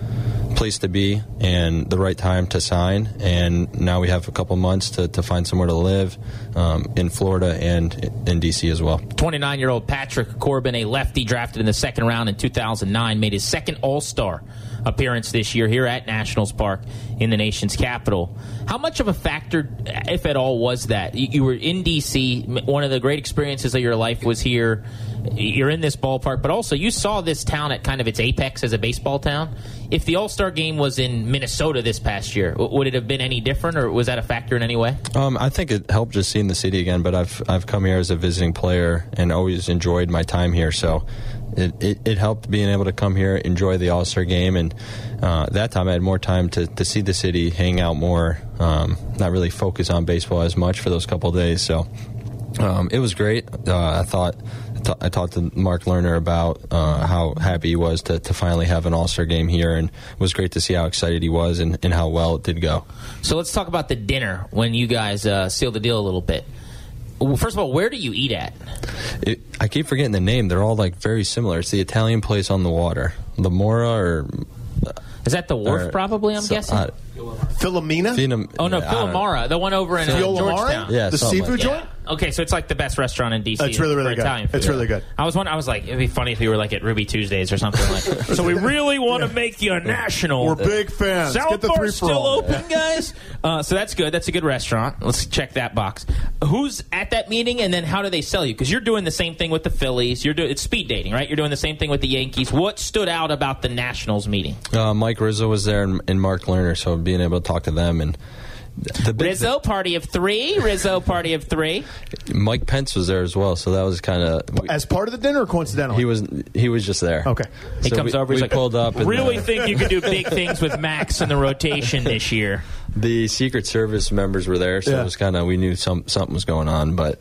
place to be and the right time to sign. And now we have a couple months to, to find somewhere to live um, in Florida and in D C as well. twenty-nine-year-old Patrick Corbin, a lefty drafted in the second round in two thousand nine, made his second All-Star appearance this year here at Nationals Park in the nation's capital. How much of a factor, if at all, was that? You, you were in D C. One of the great experiences of your life was here. You're in this ballpark, but also you saw this town at kind of its apex as a baseball town. If the All-Star game was in Minnesota this past year, would it have been any different, or was that a factor in any way? Um, I think it helped just seeing the city again, but I've I've come here as a visiting player and always enjoyed my time here, so it, it, it helped being able to come here, enjoy the All-Star game, and uh, that time I had more time to, to see the city, hang out more, um, not really focus on baseball as much for those couple of days, so um, it was great. Uh, I thought I talked to Mark Lerner about uh, how happy he was to, to finally have an All-Star game here, and it was great to see how excited he was and, and how well it did go. So let's talk about the dinner when you guys uh, sealed the deal a little bit. Well, first of all, where do you eat at? It, I keep forgetting the name. They're all like very similar. It's the Italian place on the water. La Mora or... Is that the Wharf, or, probably, I'm so, guessing? Philomena? Phenom- oh, no, yeah, I don't know. Philamara, the one over in uh, Philomara? Georgetown. Yeah, the something seafood like joint? Okay, so it's like the best restaurant in D C. It's really, really for good. Italian food. It's really good. I was wondering, I was like, it'd be funny if we were like at Ruby Tuesdays or something like. So we really want to make you a national. We're big fans. South Get the Bar's three for still all. open, guys. Uh, so that's good. That's a good restaurant. Let's check that box. Who's at that meeting, and then how do they sell you? Because you're doing the same thing with the Phillies. You're doing it's speed dating, right? You're doing the same thing with the Yankees. What stood out about the Nationals meeting? Uh, Mike Rizzo was there and, and Mark Lerner, so being able to talk to them and the big Rizzo party of three. Rizzo party of three. Mike Pence was there as well, so that was kind of as part of the dinner, or coincidentally. He was he was just there. Okay, he so comes we, over. He's we like, pulled up. And, really uh, think you could do big things with Max in the rotation this year. The Secret Service members were there, so Yeah. it was kind of we knew some something was going on, but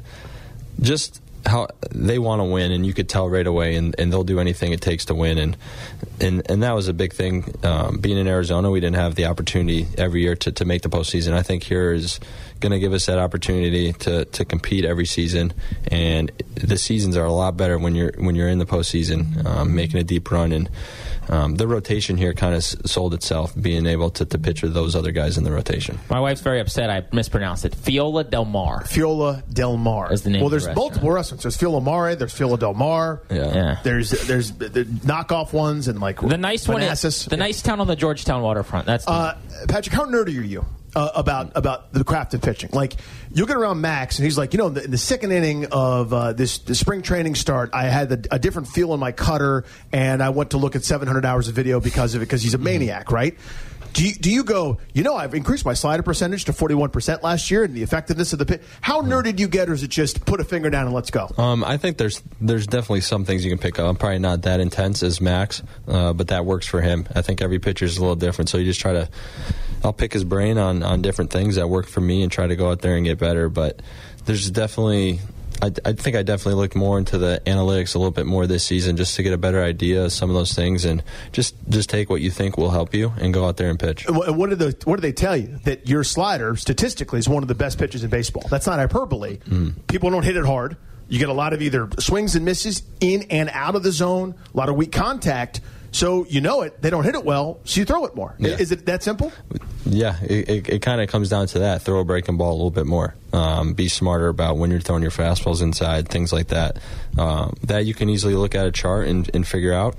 just how they want to win, and you could tell right away, and, and they'll do anything it takes to win, and and, and that was a big thing. Um, being in Arizona, we didn't have the opportunity every year to, to make the postseason. I think here is going to give us that opportunity to, to compete every season, and the seasons are a lot better when you're when you're in the postseason, um, making a deep run, and um, the rotation here kind of s- sold itself, being able to, to pitch with those other guys in the rotation. My wife's very upset. I mispronounced it. Fiola Del Mar. Fiola Del Mar. Is the name well, of the there's restaurant. multiple restaurants. There's Fiola Mare. There's Fiola Del Mar. Yeah. Yeah. There's there's the knockoff ones and like The nice one is Manassas. the nice town on the Georgetown waterfront. That's the Uh, Patrick, how nerdy are you uh, about about the craft of pitching? Like, you'll get around Max, and he's like, you know, in the, in the second inning of uh, this the spring training start, I had a, a different feel in my cutter, and I went to look at seven hundred hours of video because of it, because he's a maniac, right? Do you, do you go, you know, I've increased my slider percentage to forty-one percent last year, and the effectiveness of the pitch. How nerdy do you get, or is it just put a finger down and let's go? Um, I think there's there's definitely some things you can pick up. I'm probably not that intense as Max, uh, but that works for him. I think every pitcher is a little different, so you just try to. I'll pick his brain on, on different things that work for me and try to go out there and get better. But there's definitely. I, I think I definitely looked more into the analytics a little bit more this season just to get a better idea of some of those things, and just, just take what you think will help you and go out there and pitch. And what did the what do they tell you? That your slider statistically is one of the best pitches in baseball. That's not hyperbole. Mm. People don't hit it hard. You get a lot of either swings and misses in and out of the zone, a lot of weak contact. So you know it. They don't hit it well, so you throw it more. Yeah. Is it that simple? Yeah, it, it, it kind of comes down to that. Throw a breaking ball a little bit more. Um, be smarter about when you're throwing your fastballs inside, things like that. Um, that you can easily look at a chart and, and figure out.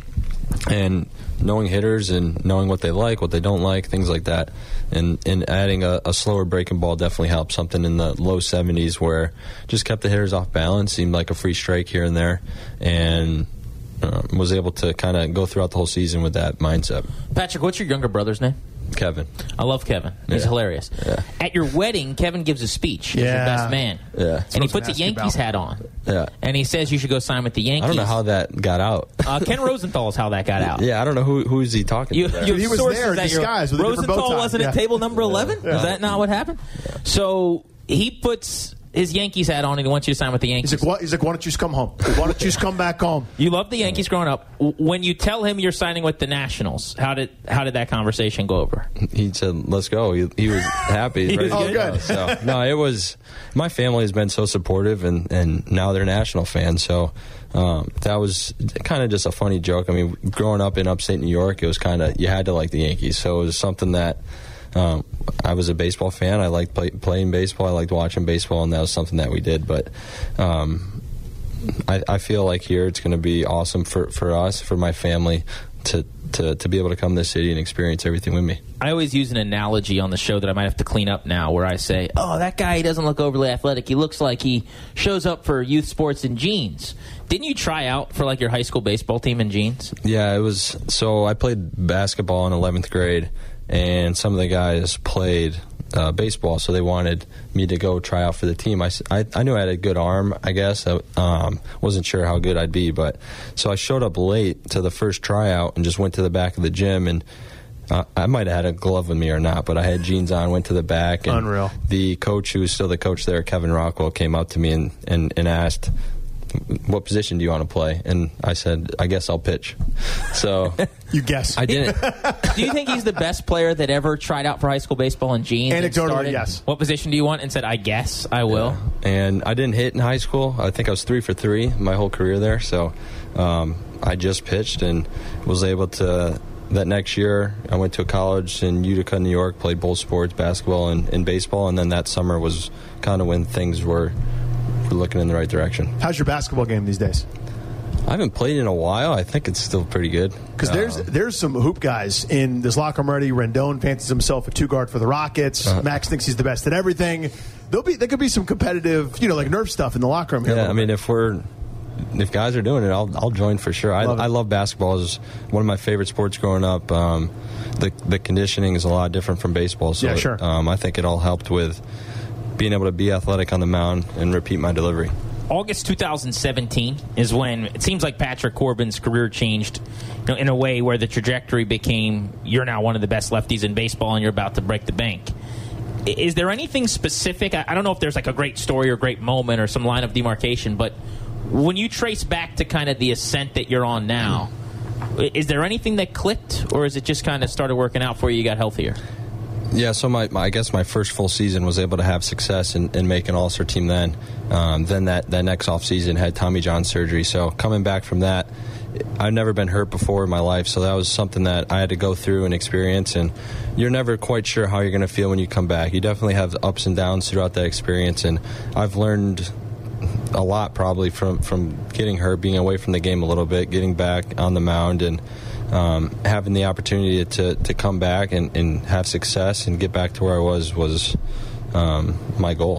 And knowing hitters and knowing what they like, what they don't like, things like that. And, and adding a, a slower breaking ball definitely helps. Something in the low seventies where just kept the hitters off balance, seemed like a free strike here and there. And uh, was able to kind of go throughout the whole season with that mindset. Patrick, what's your younger brother's name? Kevin. I love Kevin. He's Yeah. hilarious. Yeah. At your wedding, Kevin gives a speech. He's your Yeah. best man. Yeah. And he Supposed puts to a ask you Yankees about. hat on. Yeah. And he says you should go sign with the Yankees. I don't know how that got out. Uh, Ken Rosenthal is how that got out. Yeah, I don't know who who is he talking You, to. There. you have He was sources there in that your- disguise with a different bow Rosenthal tie. wasn't Yeah. at table number eleven? Yeah. Is that not what happened? So he puts his Yankees hat on and he wants you to sign with the Yankees. He's like, what? He's like, why don't you just come home? Why don't you just come back home? You loved the Yankees growing up. W- When you tell him you're signing with the Nationals, how did how did that conversation go over? He said, "Let's go." He, he was happy. He's ready was to good. go. So, no, it was. My family has been so supportive, and, and now they're National fans. So um, that was kind of just a funny joke. I mean, growing up in upstate New York, it was kind of you had to like the Yankees. So it was something that. Um, I was a baseball fan. I liked play, playing baseball. I liked watching baseball, and that was something that we did. But um, I, I feel like here it's going to be awesome for, for us, for my family, to, to, to be able to come to this city and experience everything with me. I always use an analogy on the show that I might have to clean up now, where I say, oh, that guy, he doesn't look overly athletic. He looks like he shows up for youth sports in jeans. Didn't you try out for like your high school baseball team in jeans? Yeah, it was. So I played basketball in eleventh grade, and some of the guys played uh, baseball, so they wanted me to go try out for the team. I, I, I knew I had a good arm, I guess. I um, wasn't sure how good I'd be, but so I showed up late to the first tryout and just went to the back of the gym, and uh, I might have had a glove with me or not, but I had jeans on, went to the back, and Unreal. The coach, who was still the coach there, Kevin Rockwell, came up to me and, and, and asked, what position do you want to play? And I said, I guess I'll pitch. So You guess. I didn't. Do you think he's the best player that ever tried out for high school baseball in jeans? and Anecdotally, started? yes. What position do you want? And said, I guess I will. And I didn't hit in high school. I think I was three for three my whole career there. So um, I just pitched and was able to. That next year, I went to a college in Utica, New York, played both sports, basketball and, and baseball. And then that summer was kind of when things were we're looking in the right direction. How's your basketball game these days? I haven't played in a while. I think it's still pretty good. Because there's uh, there's some hoop guys in this locker room already. Rendon fancies himself a two guard for the Rockets. Uh, Max thinks he's the best at everything. There'll be there could be some competitive, you know, like nerve stuff in the locker room. Here yeah, I mean, if we're if guys are doing it, I'll I'll join for sure. I love, I love basketball. It's one of my favorite sports growing up. Um, the the conditioning is a lot different from baseball. So yeah, sure. Um, I think it all helped with being able to be athletic on the mound and repeat my delivery. August two thousand seventeen is when it seems like Patrick Corbin's career changed, you know, in a way where the trajectory became you're now one of the best lefties in baseball and you're about to break the bank. Is there anything specific? I don't know if there's like a great story or great moment or some line of demarcation, but when you trace back to kind of the ascent that you're on now, is there anything that clicked, or is it just kind of started working out for you, you got healthier? Yeah, so my, my I guess my first full season was able to have success and, and make an all-star team then. Um, then that, that next offseason had Tommy John surgery. So coming back from that, I've never been hurt before in my life, so that was something that I had to go through and experience. And you're never quite sure how you're going to feel when you come back. You definitely have ups and downs throughout that experience, and I've learned a lot probably from, from getting hurt, being away from the game a little bit, getting back on the mound, and Um, having the opportunity to, to come back and, and have success and get back to where I was was um, my goal.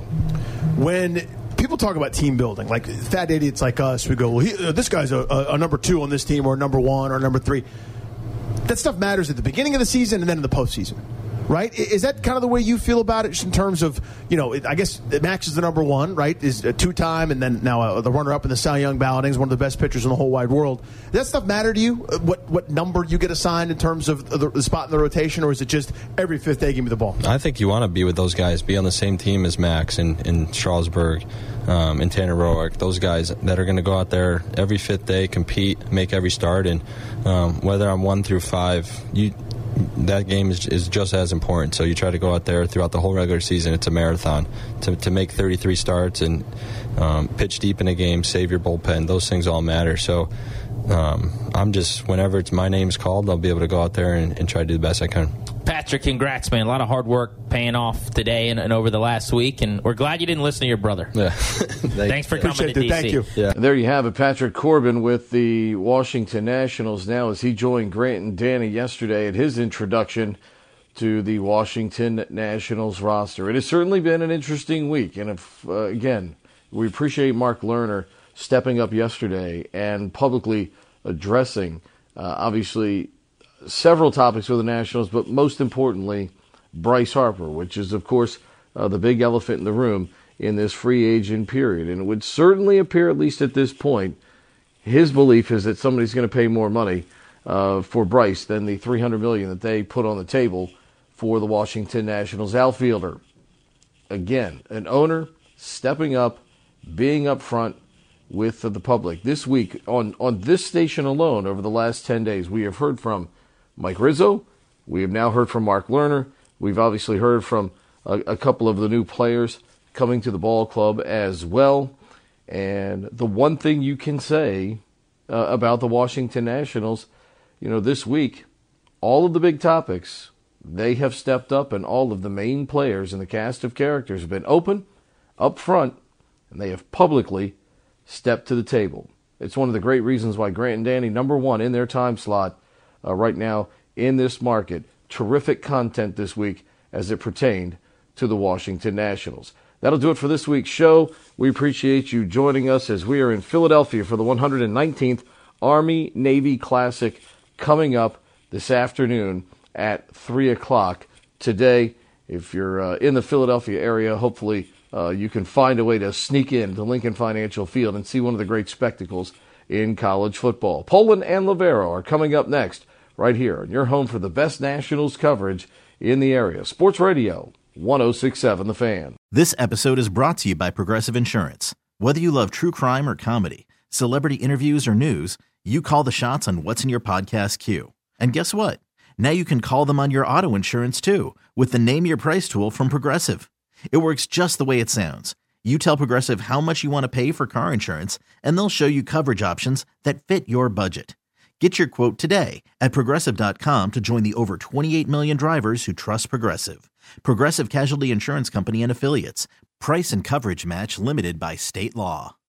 When people talk about team building, like fat idiots like us, we go, well, he, uh, this guy's a, a, a number two on this team or a number one or number three. That stuff matters at the beginning of the season and then in the postseason. Right? Is that kind of the way you feel about it in terms of, you know, I guess Max is the number one, right? Is a two-time and then now uh, the runner-up in the Cy Young balloting is one of the best pitchers in the whole wide world. Does that stuff matter to you? What what number you get assigned in terms of the, the spot in the rotation, or is it just every fifth day give me the ball? I think you want to be with those guys, be on the same team as Max and, and Strasburg um, and Tanner Roark, those guys that are going to go out there every fifth day, compete, make every start, and um, whether I'm one through five, you – that game is, is just as important. So you try to go out there throughout the whole regular season. It's a marathon. To, to make thirty-three starts and um, pitch deep in a game, save your bullpen, those things all matter. So um, I'm just, whenever it's my name's called, I'll be able to go out there and, and try to do the best I can. Patrick, congrats, man. A lot of hard work paying off today and, and over the last week, and we're glad you didn't listen to your brother. Yeah. Thanks for coming Appreciate to it. D C. Thank you. Yeah. And there you have it, Patrick Corbin with the Washington Nationals now as he joined Grant and Danny yesterday at his introduction to the Washington Nationals roster. It has certainly been an interesting week, and if, uh, again, we appreciate Mark Lerner stepping up yesterday and publicly addressing, uh, obviously, several topics for the Nationals, but most importantly, Bryce Harper, which is, of course, uh, the big elephant in the room in this free agent period. And it would certainly appear, at least at this point, his belief is that somebody's going to pay more money uh, for Bryce than the three hundred million dollars that they put on the table for the Washington Nationals outfielder. Again, an owner stepping up, being upfront with the public. This week, on, on this station alone, over the last ten days, we have heard from Mike Rizzo. We have now heard from Mark Lerner. We've obviously heard from a, a couple of the new players coming to the ball club as well. And the one thing you can say uh, about the Washington Nationals, you know, this week, all of the big topics, they have stepped up, and all of the main players in the cast of characters have been open, up front, and they have publicly stepped to the table. It's one of the great reasons why Grant and Danny, number one in their time slot, Uh, right now in this market. Terrific content this week as it pertained to the Washington Nationals. That'll do it for this week's show. We appreciate you joining us as we are in Philadelphia for the one hundred nineteenth Army-Navy Classic coming up this afternoon at three o'clock today. If you're uh, in the Philadelphia area, hopefully uh, you can find a way to sneak in to Lincoln Financial Field and see one of the great spectacles in college football. Poland and Lavero are coming up next right here on your home for the best Nationals coverage in the area. Sports Radio, one oh six point seven The Fan. This episode is brought to you by Progressive Insurance. Whether you love true crime or comedy, celebrity interviews or news, you call the shots on what's in your podcast queue. And guess what? Now you can call them on your auto insurance too with the Name Your Price tool from Progressive. It works just the way it sounds. You tell Progressive how much you want to pay for car insurance, and they'll show you coverage options that fit your budget. Get your quote today at Progressive dot com to join the over twenty-eight million drivers who trust Progressive. Progressive Casualty Insurance Company and Affiliates. Price and coverage match limited by state law.